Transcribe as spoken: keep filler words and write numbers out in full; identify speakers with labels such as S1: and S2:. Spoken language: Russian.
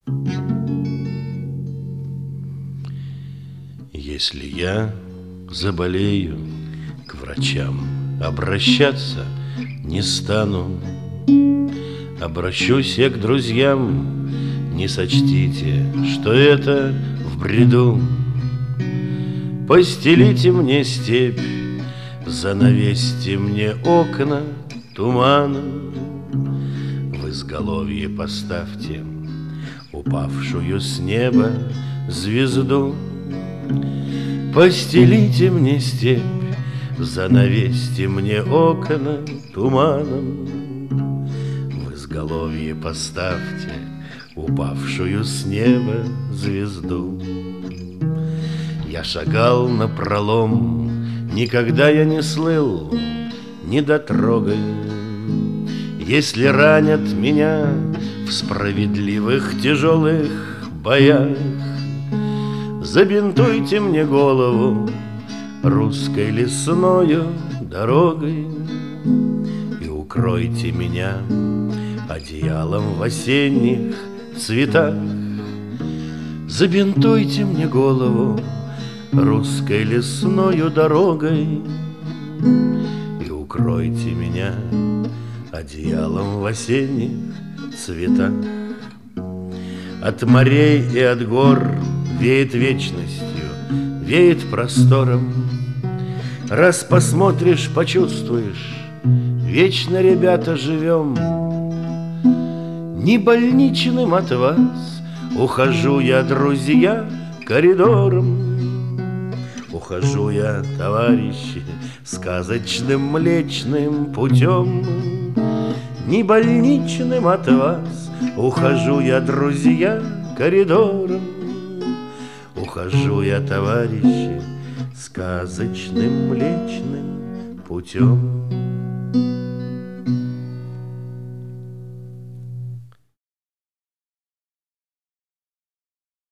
S1: Если я заболею, к врачам обращаться не стану. Обращусь я к друзьям, не сочтите, что это в бреду. Постелите мне степь, занавесьте мне окна туманом. В изголовье поставьте упавшую с неба звезду. Постелите мне степь, занавесьте мне окна туманом. В изголовье поставьте упавшую с неба звезду. Я шагал напролом, никогда я не слыл недотрогой. Если ранят меня в справедливых тяжелых боях, забинтуйте мне голову русской лесною дорогой и укройте меня одеялом в осенних цветах. Забинтуйте мне голову русской лесною дорогой и укройте меня одеялом в осенних цветах. От морей и от гор веет вечностью, веет простором. Раз посмотришь, почувствуешь, вечно, ребята, живем. Не больничным от вас ухожу я, друзья, коридором. Ухожу я, товарищи, сказочным млечным путем. Не больничным от вас ухожу я, друзья, коридором. Ухожу я, товарищи, сказочным млечным путем.